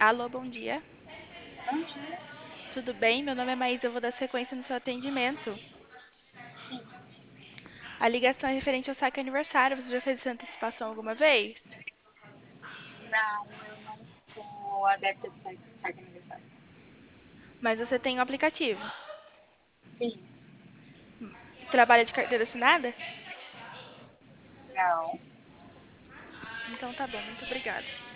Alô, bom dia. Bom dia. Tudo bem? Meu nome é Maísa, eu vou dar sequência no seu atendimento. Sim. A ligação é referente ao saque aniversário. Você já fez essa antecipação alguma vez? Não, eu não sou adepta de saque aniversário. Mas você tem um aplicativo. Sim. Trabalha de carteira assinada? Não. Então tá bom, muito obrigada.